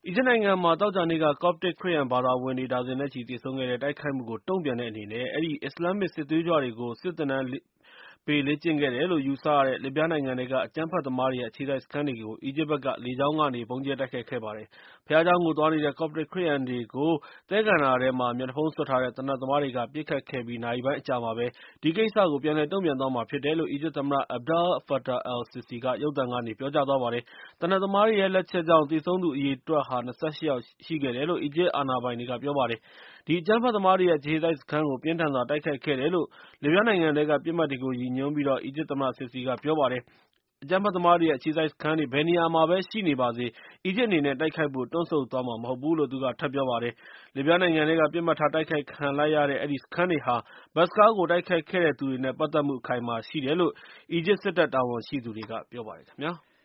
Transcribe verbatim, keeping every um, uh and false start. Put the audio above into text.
အီဂျစ်နိုင်ငံမှာ သောကြာနေ့က Coptic ခရစ်ယာန်ဘာသာဝင်တွေ ဒါဇင်နဲ့ချီသေဆုံးခဲ့တဲ့ တိုက်ခိုက်မှုကို တုံ့ပြန်တဲ့အနေနဲ့ အဲဒီ အစ္စလာမ်မစ် စစ်သွေးကြွတွေကို စစ်သင်တန်းပေးလေ့ကျင့်ခဲ့တယ်လို့ ယူဆရတဲ့ လစ်ဗျားနိုင်ငံထဲက အကြမ်းဖက်သမားတွေရဲ့ အခြေစိုက်စခန်းတွေကို အီဂျစ်ဘက်က လေကြောင်းကနေ ဗုံးကြဲတိုက်ခိုက်ခဲ့ပါတယ်။ ဘုရားကျောင်းကိုသွားနေတဲ့ Coptic ခရစ်ယာန်တွေကို သဲကန္တာရထဲမှာ မျက်နှာဖုံးစွပ်ထားတဲ့ သေနတ်သမားတွေက ပစ်ခတ်ခဲ့ပြီး နာရီပိုင်းအကြာမှာပဲ ဒီကိစ္စကို ပြန်လည်တုံ့ပြန်သွားမှာဖြစ်တယ်လို့ အီဂျစ်သမ္မတ Abdel Fattah al-Sisi က ရုပ်သံကနေ ပြောကြားသွားပါတယ်။ သေနတ်သမားတွေရဲ့ လက်ချက်ကြောင့် သေဆုံးသူအရေအတွက်ဟာ ၂၈ ယောက်ရှိခဲ့တယ်လို့ အီဂျစ်အာဏာပိုင်တွေက ပြောပါတယ်။ ဒီအကြမ်းဖက်သမားတွေရဲ့ အခြေစိုက်စခန်းကို ပြင်းထန်စွာ တိုက်ခိုက်ခဲ့တယ်လို့ လစ်ဗျားနိုင်ငံထဲက ပစ်မှတ်တွေကို ရည်ညွှန်းပြီး အီဂျစ်သမ္မတ Sisi က ပြောပါတယ်။ အကြမ်းဖက်သမားတွေရဲ့ အခြေစိုက်စခန်းတွေ ဘယ်နေရာမှာပဲ ရှိနေပါစေ အီဂျစ်အနေနဲ့ တိုက်ခိုက်ဖို့ တွန့်ဆုတ်သွားမှာ မဟုတ်ဘူးလို့ သူက ထပ်ပြောပါတယ်။ လစ်ဗျားနိုင်ငံထဲက ပစ်မှတ်ထားတိုက်ခိုက်ခံလိုက်ရတဲ့ အဲဒီစခန်းတွေဟာ ဘတ်စ်ကားကို တိုက်ခိုက်ခဲ့တဲ့သူတွေနဲ့ ပတ်သက်မှု အခိုင်အမာရှိတယ်လို့ အီဂျစ်စစ်တပ် တာဝန်ရှိသူတွေက ပြောပါတယ်ခင်ဗျာ။